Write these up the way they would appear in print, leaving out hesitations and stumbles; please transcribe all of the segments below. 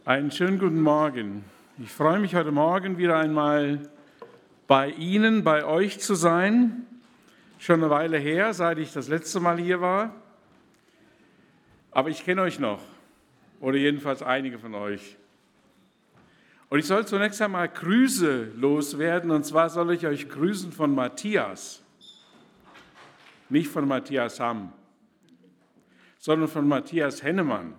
Einen schönen guten Morgen. Ich freue mich heute Morgen wieder einmal bei Ihnen, bei euch zu sein. Schon eine Weile her, seit ich das letzte Mal hier war. Aber ich kenne euch noch, oder jedenfalls einige von euch. Und ich soll zunächst einmal Grüße loswerden, und zwar soll ich euch grüßen von Matthias. Nicht von Matthias Hamm, sondern von Matthias Hennemann.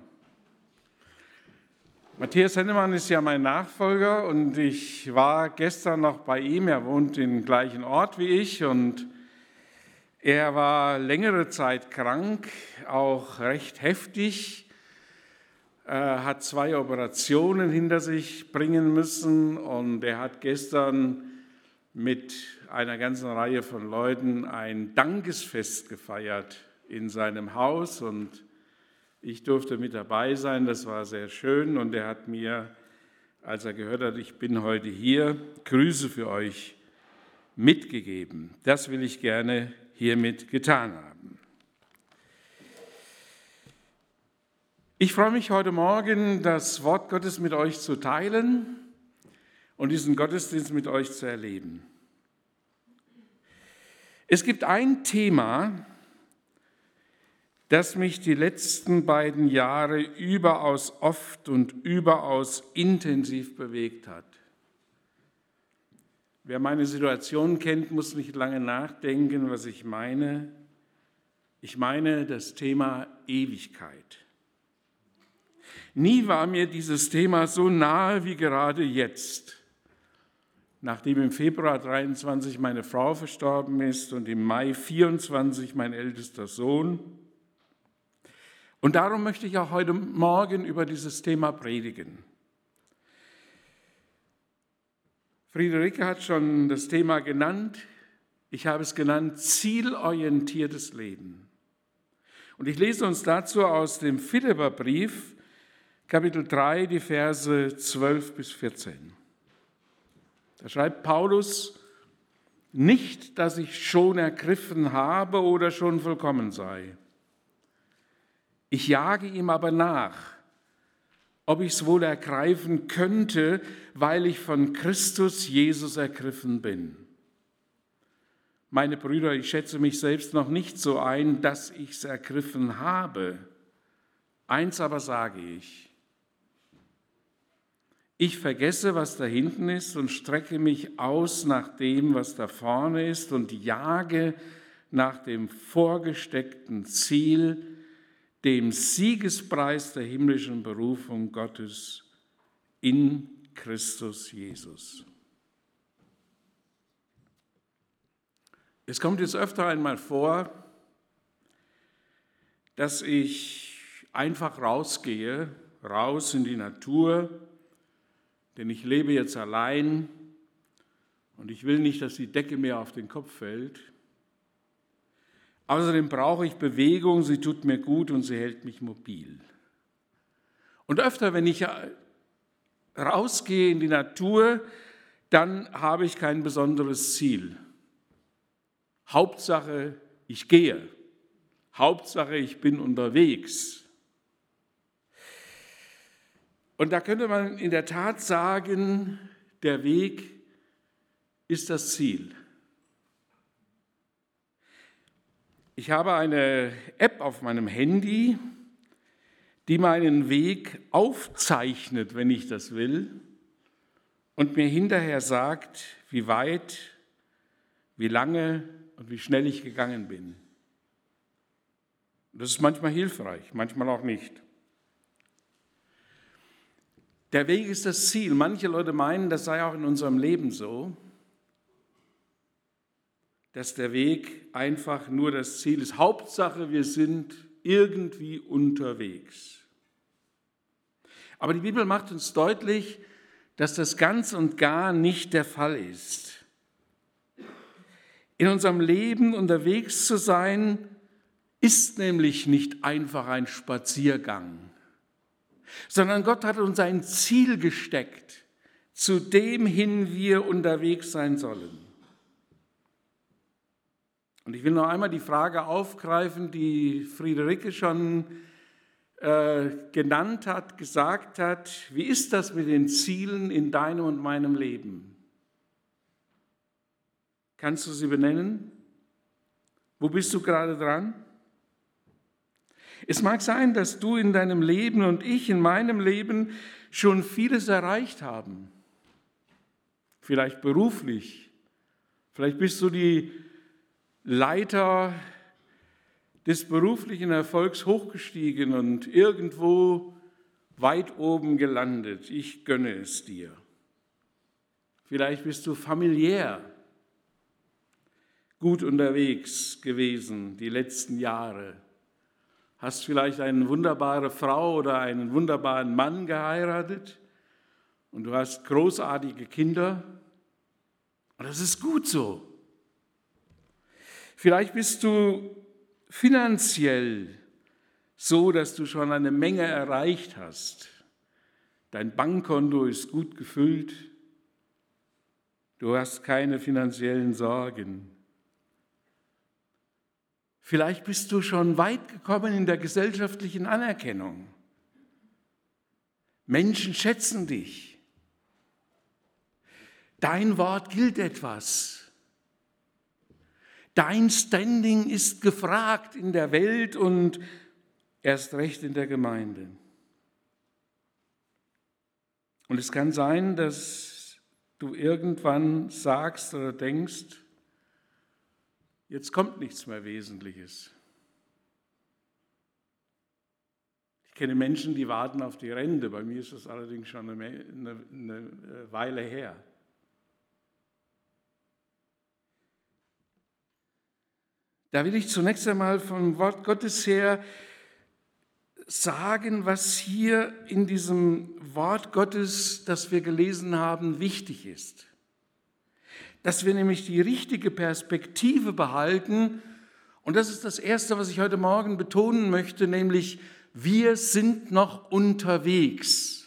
Matthias Hennemann ist ja mein Nachfolger und ich war gestern noch bei ihm. Er wohnt im gleichen Ort wie ich und er war längere Zeit krank, auch recht heftig. Er hat 2 Operationen hinter sich bringen müssen und er hat gestern mit einer ganzen Reihe von Leuten ein Dankesfest gefeiert in seinem Haus und ich durfte mit dabei sein, das war sehr schön und er hat mir, als er gehört hat, ich bin heute hier, Grüße für euch mitgegeben. Das will ich gerne hiermit getan haben. Ich freue mich heute Morgen, das Wort Gottes mit euch zu teilen und diesen Gottesdienst mit euch zu erleben. Es gibt ein Thema, das mich die letzten beiden Jahre überaus oft und überaus intensiv bewegt hat. Wer meine Situation kennt, muss nicht lange nachdenken, was ich meine. Ich meine das Thema Ewigkeit. Nie war mir dieses Thema so nahe wie gerade jetzt, nachdem im Februar 23 meine Frau verstorben ist und im Mai 24 mein ältester Sohn. Und darum möchte ich auch heute Morgen über dieses Thema predigen. Friederike hat schon das Thema genannt. Ich habe es genannt, zielorientiertes Leben. Und ich lese uns dazu aus dem Philipperbrief, Kapitel 3, die Verse 12 bis 14. Da schreibt Paulus, nicht, dass ich schon ergriffen habe oder schon vollkommen sei. Ich jage ihm aber nach, ob ich es wohl ergreifen könnte, weil ich von Christus Jesus ergriffen bin. Meine Brüder, ich schätze mich selbst noch nicht so ein, dass ich es ergriffen habe. Eins aber sage ich. Ich vergesse, was da hinten ist und strecke mich aus nach dem, was da vorne ist und jage nach dem vorgesteckten Ziel, dem Siegespreis der himmlischen Berufung Gottes in Christus Jesus. Es kommt jetzt öfter einmal vor, dass ich einfach rausgehe, raus in die Natur, denn ich lebe jetzt allein und ich will nicht, dass die Decke mir auf den Kopf fällt. Außerdem brauche ich Bewegung, sie tut mir gut und sie hält mich mobil. Und öfter, wenn ich rausgehe in die Natur, dann habe ich kein besonderes Ziel. Hauptsache, ich gehe. Hauptsache, ich bin unterwegs. Und da könnte man in der Tat sagen, der Weg ist das Ziel. Ich habe eine App auf meinem Handy, die meinen Weg aufzeichnet, wenn ich das will, und mir hinterher sagt, wie weit, wie lange und wie schnell ich gegangen bin. Das ist manchmal hilfreich, manchmal auch nicht. Der Weg ist das Ziel. Manche Leute meinen, das sei auch in unserem Leben so, dass der Weg einfach nur das Ziel ist. Hauptsache, wir sind irgendwie unterwegs. Aber die Bibel macht uns deutlich, dass das ganz und gar nicht der Fall ist. In unserem Leben unterwegs zu sein, ist nämlich nicht einfach ein Spaziergang, sondern Gott hat uns ein Ziel gesteckt, zu dem hin wir unterwegs sein sollen. Und ich will noch einmal die Frage aufgreifen, die Friederike schon genannt hat, gesagt hat, wie ist das mit den Zielen in deinem und meinem Leben? Kannst du sie benennen? Wo bist du gerade dran? Es mag sein, dass du in deinem Leben und ich in meinem Leben schon vieles erreicht haben. Vielleicht beruflich. Vielleicht bist du die Leiter des beruflichen Erfolgs hochgestiegen und irgendwo weit oben gelandet. Ich gönne es dir. Vielleicht bist du familiär gut unterwegs gewesen die letzten Jahre. Hast vielleicht eine wunderbare Frau oder einen wunderbaren Mann geheiratet und du hast großartige Kinder. Und das ist gut so. Vielleicht bist du finanziell so, dass du schon eine Menge erreicht hast. Dein Bankkonto ist gut gefüllt. Du hast keine finanziellen Sorgen. Vielleicht bist du schon weit gekommen in der gesellschaftlichen Anerkennung. Menschen schätzen dich. Dein Wort gilt etwas. Dein Standing ist gefragt in der Welt und erst recht in der Gemeinde. Und es kann sein, dass du irgendwann sagst oder denkst, jetzt kommt nichts mehr Wesentliches. Ich kenne Menschen, die warten auf die Rente. Bei mir ist das allerdings schon eine Weile her. Da will ich zunächst einmal vom Wort Gottes her sagen, was hier in diesem Wort Gottes, das wir gelesen haben, wichtig ist. Dass wir nämlich die richtige Perspektive behalten. Und das ist das Erste, was ich heute Morgen betonen möchte, nämlich wir sind noch unterwegs.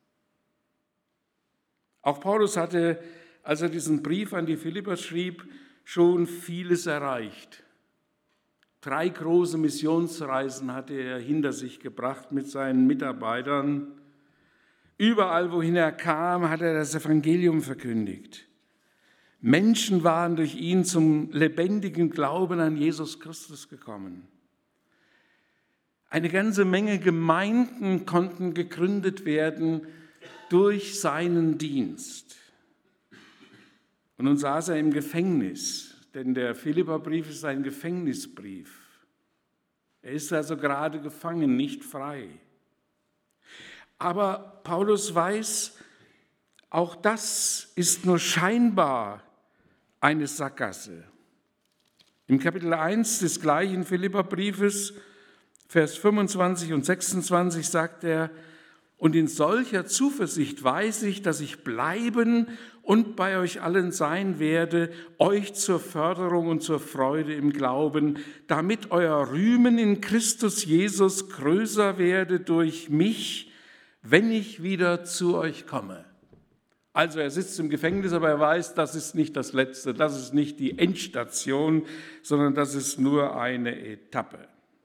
Auch Paulus hatte, als er diesen Brief an die Philipper schrieb, schon vieles erreicht. 3 große Missionsreisen hatte er hinter sich gebracht mit seinen Mitarbeitern. Überall, wohin er kam, hat er das Evangelium verkündigt. Menschen waren durch ihn zum lebendigen Glauben an Jesus Christus gekommen. Eine ganze Menge Gemeinden konnten gegründet werden durch seinen Dienst. Und nun saß er im Gefängnis. Denn der Philipperbrief ist ein Gefängnisbrief. Er ist also gerade gefangen, nicht frei. Aber Paulus weiß, auch das ist nur scheinbar eine Sackgasse. Im Kapitel 1 des gleichen Philipperbriefes, Vers 25 und 26 sagt er, und in solcher Zuversicht weiß ich, dass ich bleiben und bei euch allen sein werde, euch zur Förderung und zur Freude im Glauben, damit euer Rühmen in Christus Jesus größer werde durch mich, wenn ich wieder zu euch komme. Also er sitzt im Gefängnis, aber er weiß, das ist nicht das Letzte, das ist nicht die Endstation, sondern das ist nur eine Etappe.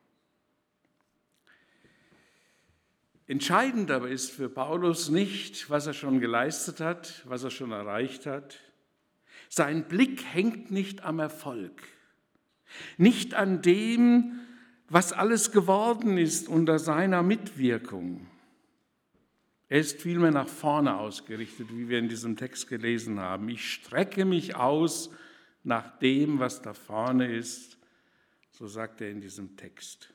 Entscheidend aber ist für Paulus nicht, was er schon geleistet hat, was er schon erreicht hat. Sein Blick hängt nicht am Erfolg, nicht an dem, was alles geworden ist unter seiner Mitwirkung. Er ist vielmehr nach vorne ausgerichtet, wie wir in diesem Text gelesen haben. Ich strecke mich aus nach dem, was da vorne ist, so sagt er in diesem Text.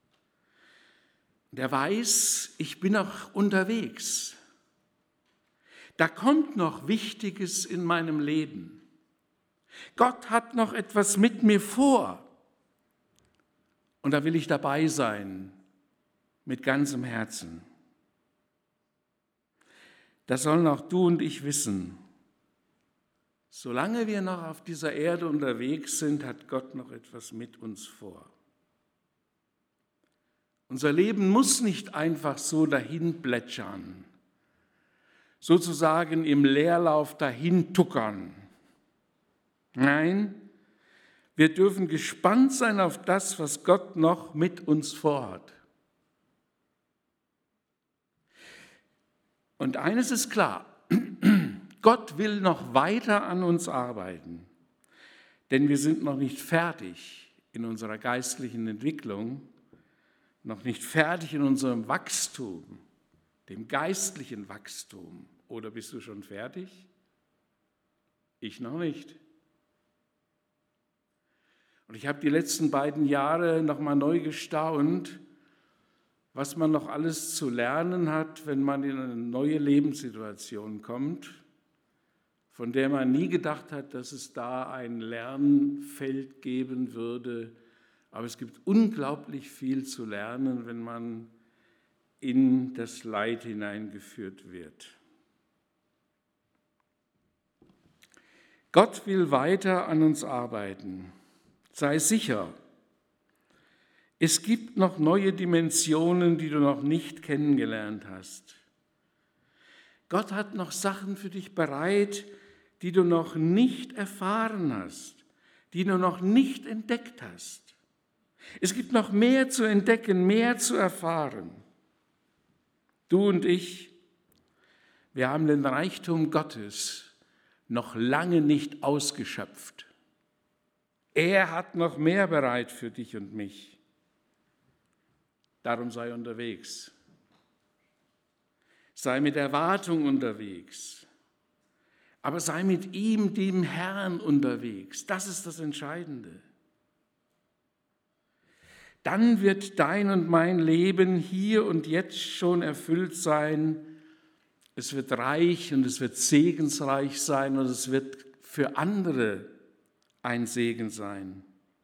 Der weiß, ich bin noch unterwegs. Da kommt noch Wichtiges in meinem Leben. Gott hat noch etwas mit mir vor. Und da will ich dabei sein, mit ganzem Herzen. Das sollen auch du und ich wissen. Solange wir noch auf dieser Erde unterwegs sind, hat Gott noch etwas mit uns vor. Unser Leben muss nicht einfach so dahin plätschern, sozusagen im Leerlauf dahin tuckern. Nein, wir dürfen gespannt sein auf das, was Gott noch mit uns vorhat. Und eines ist klar, Gott will noch weiter an uns arbeiten, denn wir sind noch nicht fertig in unserer geistlichen Entwicklung, noch nicht fertig in unserem Wachstum, dem geistlichen Wachstum. Oder bist du schon fertig? Ich noch nicht. Und ich habe die letzten beiden Jahre nochmal neu gestaunt, was man noch alles zu lernen hat, wenn man in eine neue Lebenssituation kommt, von der man nie gedacht hat, dass es da ein Lernfeld geben würde. Aber es gibt unglaublich viel zu lernen, wenn man in das Leid hineingeführt wird. Gott will weiter an uns arbeiten. Sei sicher, es gibt noch neue Dimensionen, die du noch nicht kennengelernt hast. Gott hat noch Sachen für dich bereit, die du noch nicht erfahren hast, die du noch nicht entdeckt hast. Es gibt noch mehr zu entdecken, mehr zu erfahren. Du und ich, wir haben den Reichtum Gottes noch lange nicht ausgeschöpft. Er hat noch mehr bereit für dich und mich. Darum sei unterwegs. Sei mit Erwartung unterwegs. Aber sei mit ihm, dem Herrn, unterwegs. Das ist das Entscheidende. Dann wird dein und mein Leben hier und jetzt schon erfüllt sein. Es wird reich und es wird segensreich sein und es wird für andere ein Segen sein.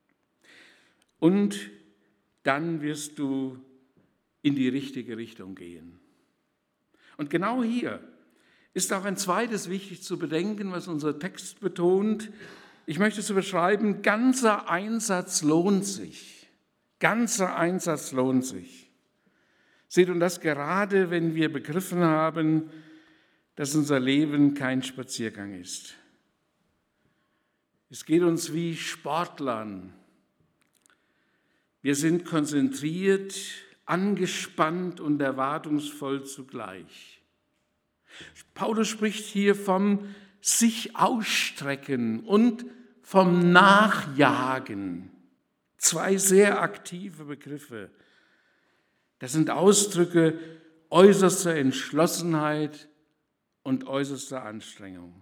Und dann wirst du in die richtige Richtung gehen. Und genau hier ist auch ein zweites wichtig zu bedenken, was unser Text betont. Ich möchte es so beschreiben, ganzer Einsatz lohnt sich. Ganzer Einsatz lohnt sich. Seht, und das gerade, wenn wir begriffen haben, dass unser Leben kein Spaziergang ist. Es geht uns wie Sportlern. Wir sind konzentriert, angespannt und erwartungsvoll zugleich. Paulus spricht hier vom sich ausstrecken und vom Nachjagen. Zwei sehr aktive Begriffe. Das sind Ausdrücke äußerster Entschlossenheit und äußerster Anstrengung.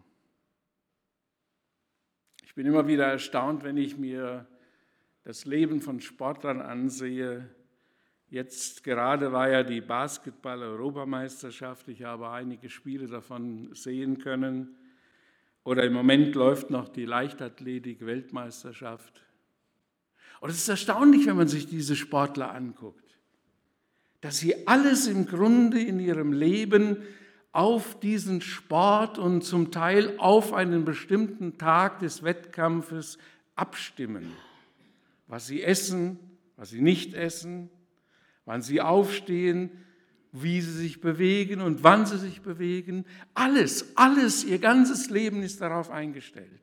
Ich bin immer wieder erstaunt, wenn ich mir das Leben von Sportlern ansehe. Jetzt gerade war ja die Basketball-Europameisterschaft. Ich habe einige Spiele davon sehen können. Oder im Moment läuft noch die Leichtathletik-Weltmeisterschaft. Und es ist erstaunlich, wenn man sich diese Sportler anguckt, dass sie alles im Grunde in ihrem Leben auf diesen Sport und zum Teil auf einen bestimmten Tag des Wettkampfes abstimmen. Was sie essen, was sie nicht essen, wann sie aufstehen, wie sie sich bewegen und wann sie sich bewegen. Alles, ihr ganzes Leben ist darauf eingestellt.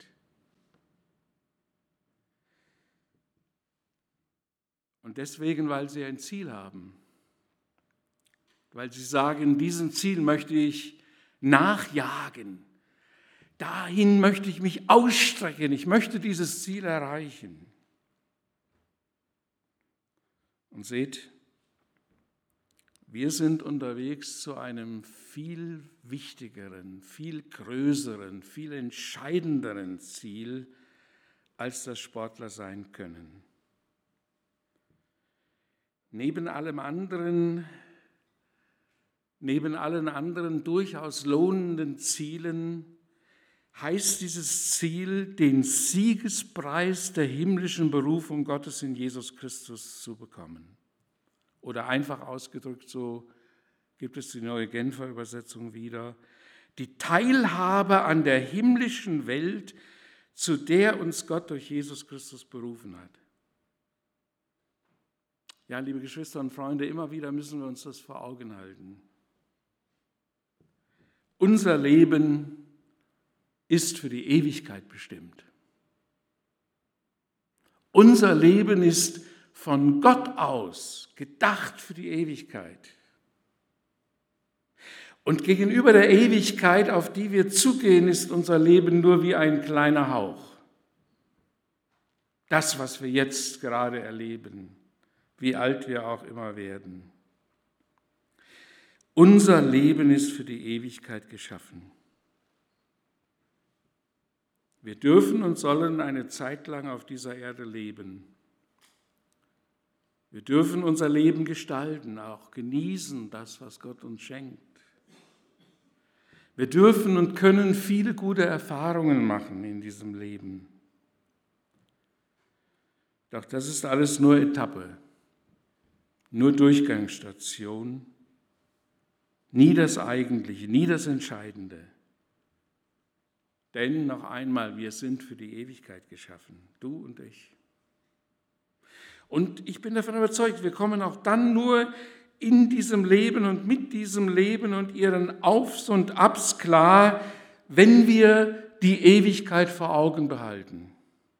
Und deswegen, weil sie ein Ziel haben. Weil sie sagen, diesem Ziel möchte ich nachjagen. Dahin möchte ich mich ausstrecken. Ich möchte dieses Ziel erreichen. Und seht, wir sind unterwegs zu einem viel wichtigeren, viel größeren, viel entscheidenderen Ziel, als das Sportler sein können. Neben allen anderen durchaus lohnenden Zielen heißt dieses Ziel, den Siegespreis der himmlischen Berufung Gottes in Jesus Christus zu bekommen. Oder einfach ausgedrückt, so gibt es die neue Genfer Übersetzung wieder, die Teilhabe an der himmlischen Welt, zu der uns Gott durch Jesus Christus berufen hat. Ja, liebe Geschwister und Freunde, immer wieder müssen wir uns das vor Augen halten. Unser Leben ist für die Ewigkeit bestimmt. Unser Leben ist von Gott aus gedacht für die Ewigkeit. Und gegenüber der Ewigkeit, auf die wir zugehen, ist unser Leben nur wie ein kleiner Hauch. Das, was wir jetzt gerade erleben, wie alt wir auch immer werden. Unser Leben ist für die Ewigkeit geschaffen. Wir dürfen und sollen eine Zeit lang auf dieser Erde leben. Wir dürfen unser Leben gestalten, auch genießen, das, was Gott uns schenkt. Wir dürfen und können viele gute Erfahrungen machen in diesem Leben. Doch das ist alles nur Etappe, nur Durchgangsstation, nie das Eigentliche, nie das Entscheidende. Denn noch einmal, wir sind für die Ewigkeit geschaffen, du und ich. Und ich bin davon überzeugt, wir kommen auch dann nur in diesem Leben und mit diesem Leben und ihren Aufs und Abs klar, wenn wir die Ewigkeit vor Augen behalten.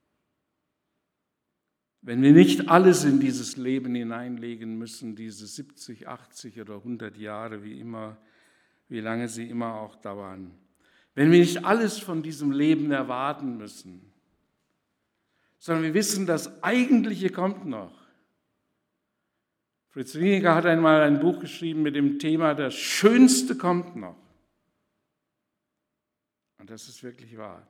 Wenn wir nicht alles in dieses Leben hineinlegen müssen, diese 70, 80 oder 100 Jahre, wie lange sie immer auch dauern. Wenn wir nicht alles von diesem Leben erwarten müssen, sondern wir wissen, das Eigentliche kommt noch. Fritz Wieninger hat einmal ein Buch geschrieben mit dem Thema, das Schönste kommt noch. Und das ist wirklich wahr.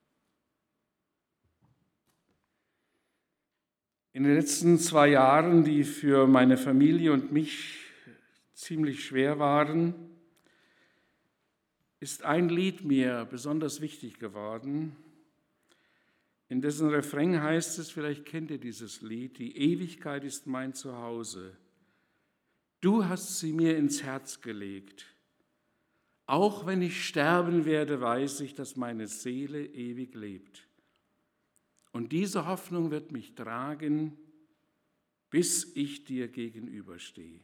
In den letzten 2 Jahren, die für meine Familie und mich ziemlich schwer waren, ist ein Lied mir besonders wichtig geworden. In dessen Refrain heißt es, vielleicht kennt ihr dieses Lied, die Ewigkeit ist mein Zuhause. Du hast sie mir ins Herz gelegt. Auch wenn ich sterben werde, weiß ich, dass meine Seele ewig lebt. Und diese Hoffnung wird mich tragen, bis ich dir gegenüberstehe.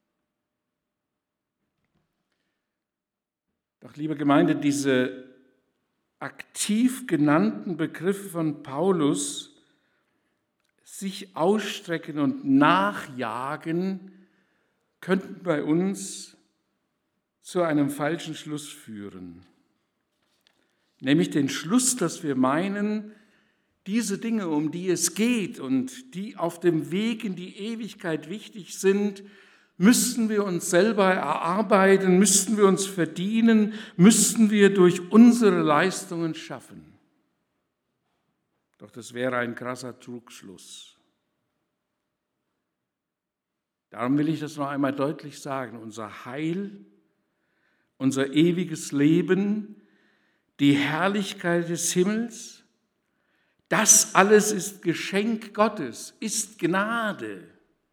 Doch, liebe Gemeinde, diese aktiv genannten Begriffe von Paulus, sich ausstrecken und nachjagen, könnten bei uns zu einem falschen Schluss führen. Nämlich den Schluss, dass wir meinen, diese Dinge, um die es geht und die auf dem Weg in die Ewigkeit wichtig sind, müssten wir uns selber erarbeiten, müssten wir uns verdienen, müssten wir durch unsere Leistungen schaffen. Doch das wäre ein krasser Trugschluss. Darum will ich das noch einmal deutlich sagen. Unser Heil, unser ewiges Leben, die Herrlichkeit des Himmels, das alles ist Geschenk Gottes, ist Gnade.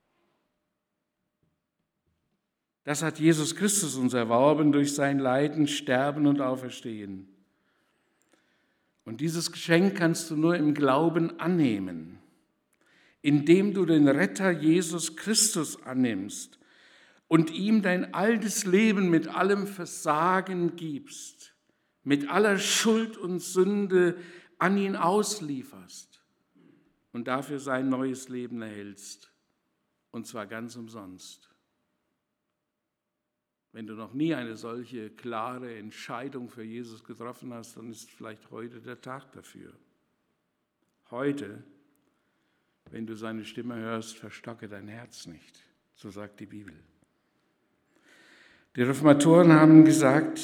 Das hat Jesus Christus uns erworben durch sein Leiden, Sterben und Auferstehen. Und dieses Geschenk kannst du nur im Glauben annehmen, indem du den Retter Jesus Christus annimmst und ihm dein altes Leben mit allem Versagen gibst, mit aller Schuld und Sünde an ihn auslieferst und dafür sein neues Leben erhältst, und zwar ganz umsonst. Wenn du noch nie eine solche klare Entscheidung für Jesus getroffen hast, dann ist vielleicht heute der Tag dafür. Heute, wenn du seine Stimme hörst, verstocke dein Herz nicht, so sagt die Bibel. Die Reformatoren haben gesagt,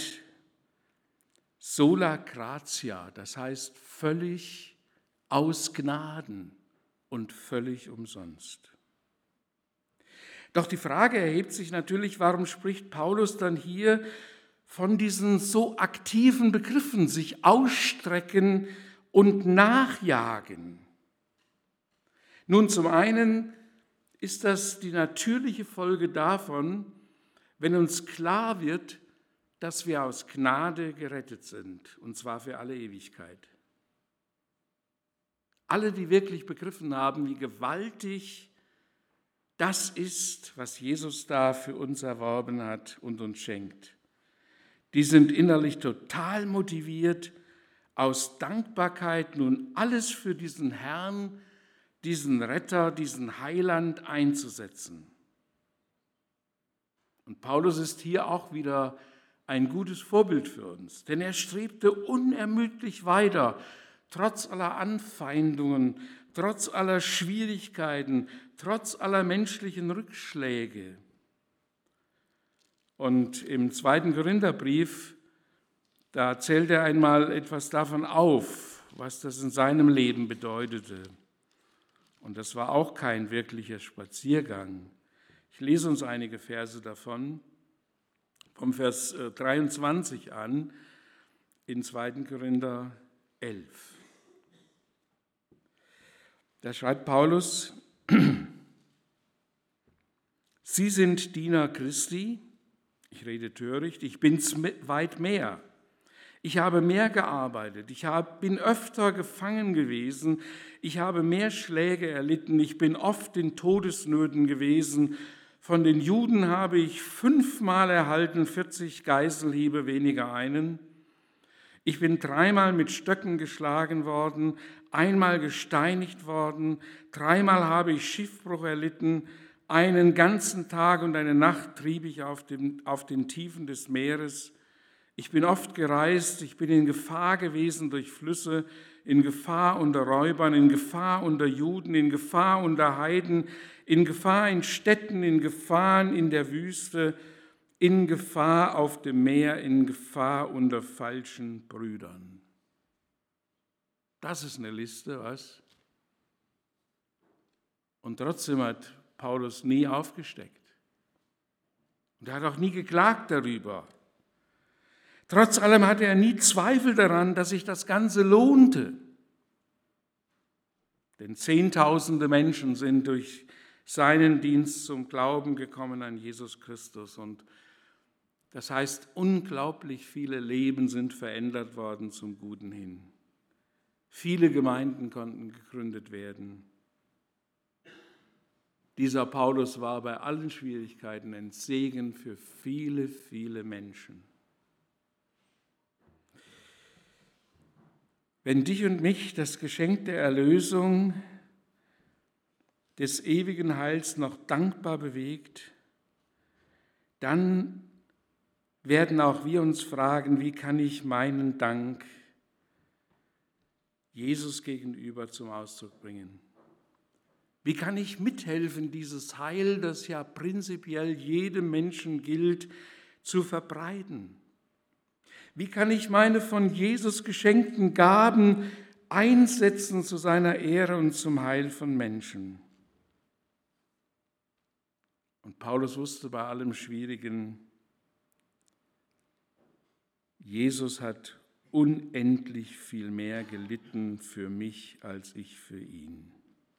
sola gratia, das heißt völlig aus Gnaden und völlig umsonst. Doch die Frage erhebt sich natürlich, warum spricht Paulus dann hier von diesen so aktiven Begriffen, sich ausstrecken und nachjagen? Nun, zum einen ist das die natürliche Folge davon, wenn uns klar wird, dass wir aus Gnade gerettet sind, und zwar für alle Ewigkeit. Alle, die wirklich begriffen haben, wie gewaltig das ist, was Jesus da für uns erworben hat und uns schenkt. Die sind innerlich total motiviert, aus Dankbarkeit nun alles für diesen Herrn, diesen Retter, diesen Heiland einzusetzen. Und Paulus ist hier auch wieder ein gutes Vorbild für uns, denn er strebte unermüdlich weiter, trotz aller Anfeindungen, trotz aller Schwierigkeiten, trotz aller menschlichen Rückschläge. Und im 2. Korintherbrief, da zählt er einmal etwas davon auf, was das in seinem Leben bedeutete. Und das war auch kein wirklicher Spaziergang. Ich lese uns einige Verse davon, vom Vers 23 an, in 2. Korinther 11. Da schreibt Paulus: Sie sind Diener Christi, ich rede töricht, ich bin's weit mehr. Ich habe mehr gearbeitet, bin öfter gefangen gewesen, ich habe mehr Schläge erlitten, ich bin oft in Todesnöten gewesen. Von den Juden habe ich 5-mal erhalten, 40 Geiselhiebe, weniger einen. Ich bin 3-mal mit Stöcken geschlagen worden, 1-mal gesteinigt worden, 3-mal habe ich Schiffbruch erlitten, einen ganzen Tag und eine Nacht trieb ich auf den Tiefen des Meeres. Ich bin oft gereist, ich bin in Gefahr gewesen durch Flüsse, in Gefahr unter Räubern, in Gefahr unter Juden, in Gefahr unter Heiden, in Gefahr in Städten, in Gefahren in der Wüste, in Gefahr auf dem Meer, in Gefahr unter falschen Brüdern. Das ist eine Liste, was? Und trotzdem hat Paulus nie aufgesteckt. Und er hat auch nie geklagt darüber. Trotz allem hatte er nie Zweifel daran, dass sich das Ganze lohnte. Denn Zehntausende Menschen sind durch seinen Dienst zum Glauben gekommen an Jesus Christus. Und das heißt, unglaublich viele Leben sind verändert worden zum Guten hin. Viele Gemeinden konnten gegründet werden. Dieser Paulus war bei allen Schwierigkeiten ein Segen für viele, viele Menschen. Wenn dich und mich das Geschenk der Erlösung, des ewigen Heils noch dankbar bewegt, dann werden auch wir uns fragen, wie kann ich meinen Dank Jesus gegenüber zum Ausdruck bringen? Wie kann ich mithelfen, dieses Heil, das ja prinzipiell jedem Menschen gilt, zu verbreiten? Wie kann ich meine von Jesus geschenkten Gaben einsetzen zu seiner Ehre und zum Heil von Menschen? Und Paulus wusste bei allem Schwierigen, Jesus hat unendlich viel mehr gelitten für mich als ich für ihn.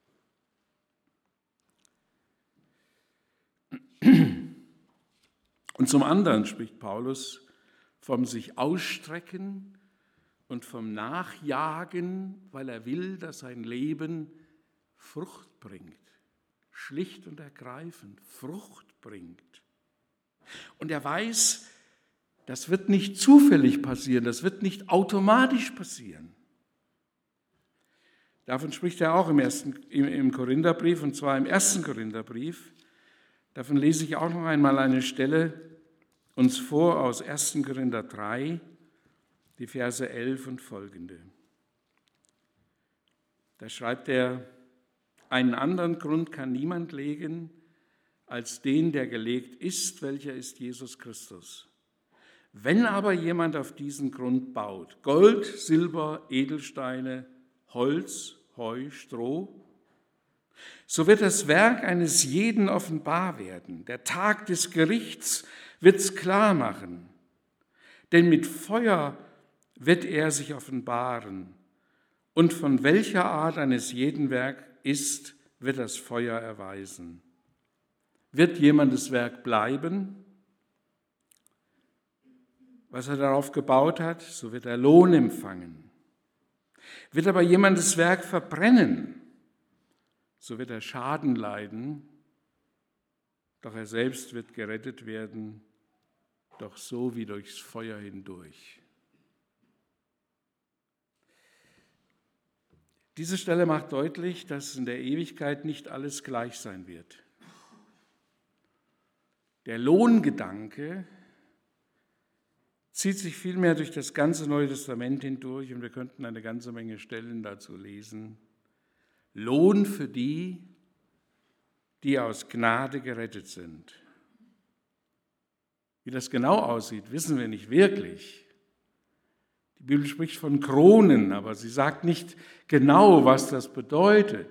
Und zum anderen spricht Paulus vom sich ausstrecken und vom Nachjagen, weil er will, dass sein Leben Frucht bringt. Schlicht und ergreifend Frucht bringt. Und er weiß, das wird nicht zufällig passieren, das wird nicht automatisch passieren. Davon spricht er auch im Korintherbrief, und zwar im 1. Korintherbrief. Davon lese ich auch noch einmal eine Stelle uns vor aus 1. Korinther 3, die Verse 11 und folgende. Da schreibt er: Einen anderen Grund kann niemand legen, als den, der gelegt ist, welcher ist Jesus Christus. Wenn aber jemand auf diesen Grund baut, Gold, Silber, Edelsteine, Holz, Heu, Stroh, so wird das Werk eines jeden offenbar werden. Der Tag des Gerichts wird's klar machen. Denn mit Feuer wird er sich offenbaren. Und von welcher Art eines jeden Werk ist, wird das Feuer erweisen. Wird jemandes Werk bleiben, was er darauf gebaut hat, so wird er Lohn empfangen. Wird aber jemandes Werk verbrennen, so wird er Schaden leiden, doch er selbst wird gerettet werden, doch so wie durchs Feuer hindurch. Diese Stelle macht deutlich, dass in der Ewigkeit nicht alles gleich sein wird. Der Lohngedanke zieht sich vielmehr durch das ganze Neue Testament hindurch und wir könnten eine ganze Menge Stellen dazu lesen. Lohn für die, die aus Gnade gerettet sind. Wie das genau aussieht, wissen wir nicht wirklich. Die Bibel spricht von Kronen, aber sie sagt nicht genau, was das bedeutet.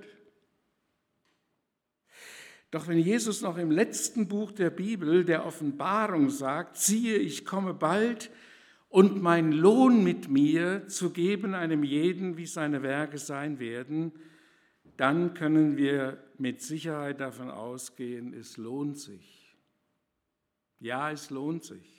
Doch wenn Jesus noch im letzten Buch der Bibel, der Offenbarung, sagt, siehe, ich komme bald und mein Lohn mit mir zu geben einem jeden, wie seine Werke sein werden, dann können wir mit Sicherheit davon ausgehen, es lohnt sich. Ja, es lohnt sich.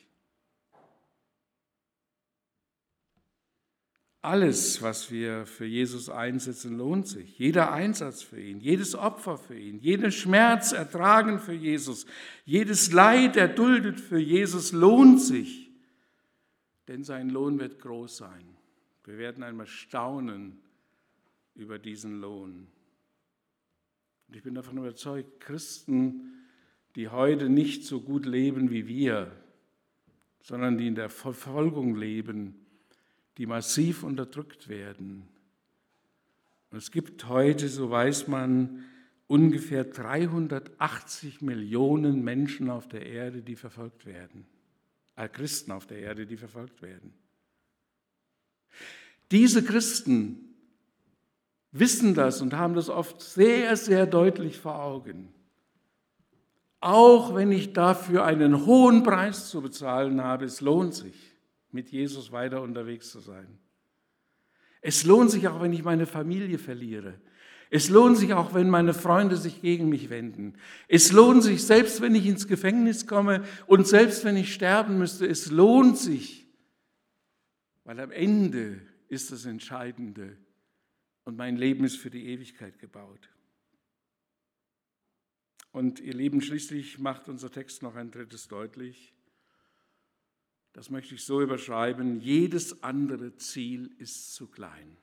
Alles, was wir für Jesus einsetzen, lohnt sich. Jeder Einsatz für ihn, jedes Opfer für ihn, jeden Schmerz ertragen für Jesus, jedes Leid erduldet für Jesus, lohnt sich. Denn sein Lohn wird groß sein. Wir werden einmal staunen über diesen Lohn. Und ich bin davon überzeugt, Christen, die heute nicht so gut leben wie wir, sondern die in der Verfolgung leben, die massiv unterdrückt werden. Und es gibt heute, so weiß man, ungefähr 380 Millionen Menschen auf der Erde, die verfolgt werden. Christen auf der Erde, die verfolgt werden. Diese Christen wissen das und haben das oft sehr, sehr deutlich vor Augen. Auch wenn ich dafür einen hohen Preis zu bezahlen habe, es lohnt sich, mit Jesus weiter unterwegs zu sein. Es lohnt sich auch, wenn ich meine Familie verliere. Es lohnt sich auch, wenn meine Freunde sich gegen mich wenden. Es lohnt sich, selbst wenn ich ins Gefängnis komme und selbst wenn ich sterben müsste, es lohnt sich, weil am Ende ist das Entscheidende und mein Leben ist für die Ewigkeit gebaut. Und ihr Lieben, schließlich macht unser Text noch ein drittes deutlich. Das möchte ich so überschreiben: Jedes andere Ziel ist zu klein.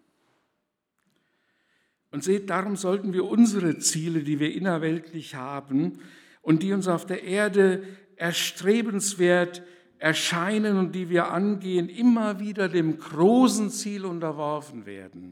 Und seht, darum sollten wir unsere Ziele, die wir innerweltlich haben und die uns auf der Erde erstrebenswert erscheinen und die wir angehen, immer wieder dem großen Ziel unterworfen werden.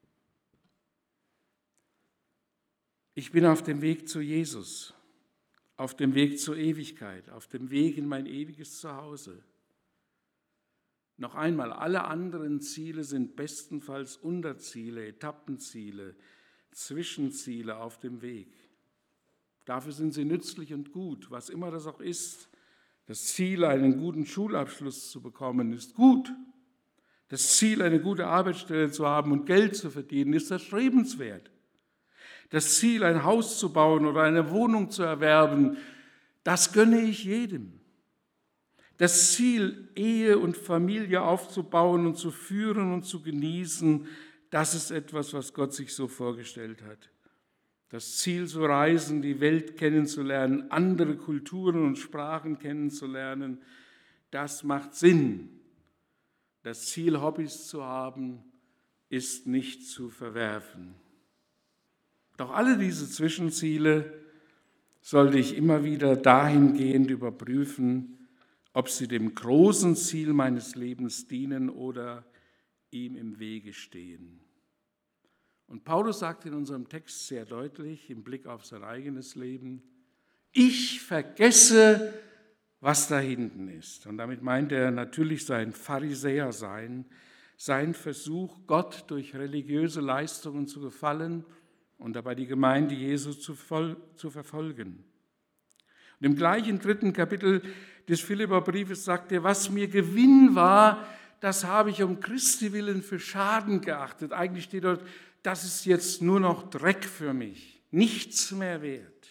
Ich bin auf dem Weg zu Jesus, auf dem Weg zur Ewigkeit, auf dem Weg in mein ewiges Zuhause. Noch einmal, alle anderen Ziele sind bestenfalls Unterziele, Etappenziele, Zwischenziele auf dem Weg. Dafür sind sie nützlich und gut, was immer das auch ist. Das Ziel, einen guten Schulabschluss zu bekommen, ist gut. Das Ziel, eine gute Arbeitsstelle zu haben und Geld zu verdienen, ist erstrebenswert. Das Ziel, ein Haus zu bauen oder eine Wohnung zu erwerben, das gönne ich jedem. Das Ziel, Ehe und Familie aufzubauen und zu führen und zu genießen, das ist etwas, was Gott sich so vorgestellt hat. Das Ziel zu reisen, die Welt kennenzulernen, andere Kulturen und Sprachen kennenzulernen, das macht Sinn. Das Ziel, Hobbys zu haben, ist nicht zu verwerfen. Doch alle diese Zwischenziele sollte ich immer wieder dahingehend überprüfen, ob sie dem großen Ziel meines Lebens dienen oder ihm im Wege stehen. Und Paulus sagt in unserem Text sehr deutlich, im Blick auf sein eigenes Leben: Ich vergesse, was da hinten ist. Und damit meint er natürlich sein Pharisäersein, sein Versuch, Gott durch religiöse Leistungen zu gefallen und dabei die Gemeinde Jesu zu verfolgen. Und im gleichen 3. Kapitel des Philipperbriefes sagt er: Was mir Gewinn war, das habe ich um Christi willen für Schaden geachtet. Eigentlich steht dort: Das ist jetzt nur noch Dreck für mich, nichts mehr wert.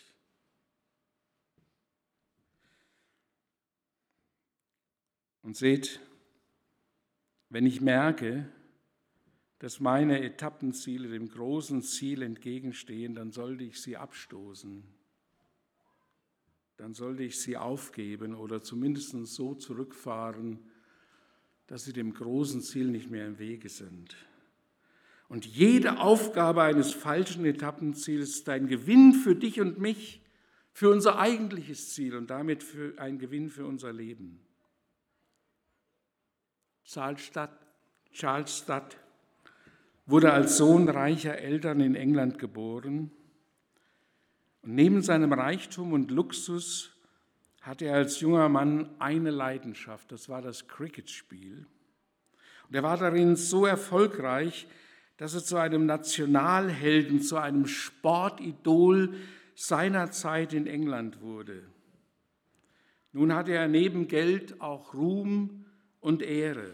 Und seht, wenn ich merke, dass meine Etappenziele dem großen Ziel entgegenstehen, dann sollte ich sie abstoßen. Dann sollte ich sie aufgeben oder zumindest so zurückfahren, dass sie dem großen Ziel nicht mehr im Wege sind. Und jede Aufgabe eines falschen Etappenziels ist ein Gewinn für dich und mich, für unser eigentliches Ziel und damit für ein Gewinn für unser Leben. Charleston, wurde als Sohn reicher Eltern in England geboren. Und neben seinem Reichtum und Luxus hatte er als junger Mann eine Leidenschaft, das war das Cricketspiel. Und er war darin so erfolgreich, dass er zu einem Nationalhelden, zu einem Sportidol seiner Zeit in England wurde. Nun hatte er neben Geld auch Ruhm und Ehre.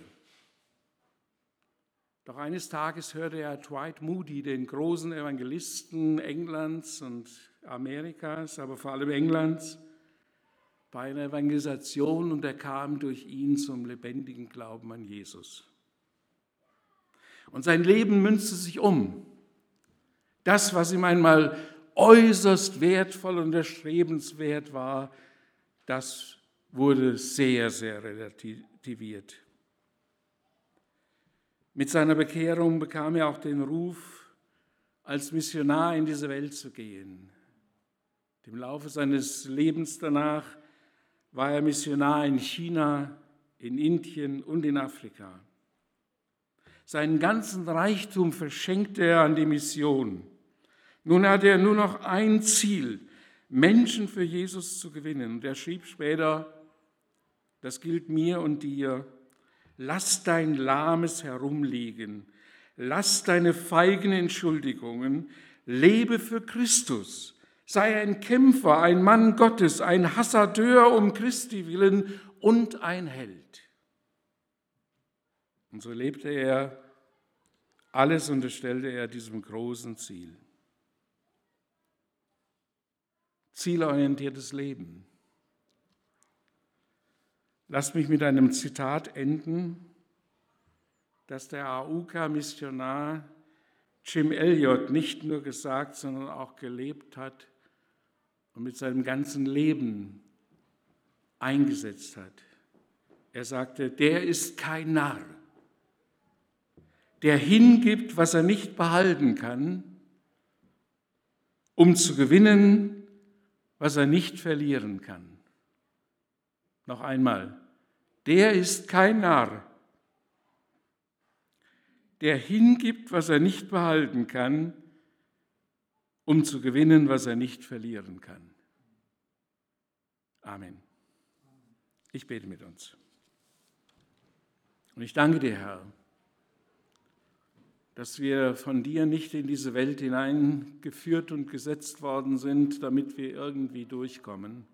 Doch eines Tages hörte er Dwight Moody, den großen Evangelisten Englands und Amerikas, aber vor allem Englands, bei einer Evangelisation, und er kam durch ihn zum lebendigen Glauben an Jesus. Und sein Leben münzte sich um. Das, was ihm einmal äußerst wertvoll und erstrebenswert war, das wurde sehr, sehr relativiert. Mit seiner Bekehrung bekam er auch den Ruf, als Missionar in diese Welt zu gehen. Im Laufe seines Lebens danach war er Missionar in China, in Indien und in Afrika. Seinen ganzen Reichtum verschenkte er an die Mission. Nun hatte er nur noch ein Ziel, Menschen für Jesus zu gewinnen. Und er schrieb später, das gilt mir und dir: Lass dein Lahmes herumliegen, lass deine feigen Entschuldigungen, lebe für Christus, sei ein Kämpfer, ein Mann Gottes, ein Hasardeur um Christi willen und ein Held. Und so lebte er, alles unterstellte er diesem großen Ziel. Zielorientiertes Leben. Lasst mich mit einem Zitat enden, das der AUCA-Missionar Jim Elliot nicht nur gesagt, sondern auch gelebt hat und mit seinem ganzen Leben eingesetzt hat. Er sagte, der ist kein Narr, der hingibt, was er nicht behalten kann, um zu gewinnen, was er nicht verlieren kann. Noch einmal, der ist kein Narr, der hingibt, was er nicht behalten kann, um zu gewinnen, was er nicht verlieren kann. Amen. Ich bete mit uns. Und ich danke dir, Herr, dass wir von dir nicht in diese Welt hineingeführt und gesetzt worden sind, damit wir irgendwie durchkommen.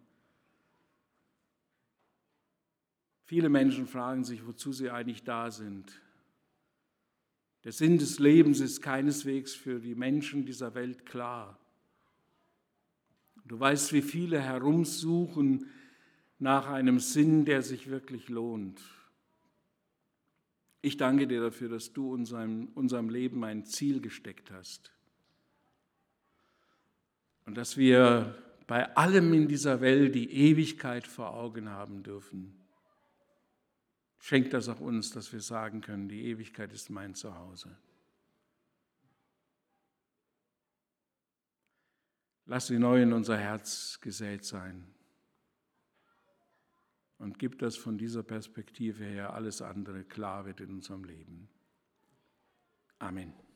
Viele Menschen fragen sich, wozu sie eigentlich da sind. Der Sinn des Lebens ist keineswegs für die Menschen dieser Welt klar. Du weißt, wie viele herumsuchen nach einem Sinn, der sich wirklich lohnt. Ich danke dir dafür, dass du unserem Leben ein Ziel gesteckt hast. Und dass wir bei allem in dieser Welt die Ewigkeit vor Augen haben dürfen. Schenk das auch uns, dass wir sagen können, die Ewigkeit ist mein Zuhause. Lass sie neu in unser Herz gesät sein. Und gib, dass von dieser Perspektive her alles andere klar wird in unserem Leben. Amen.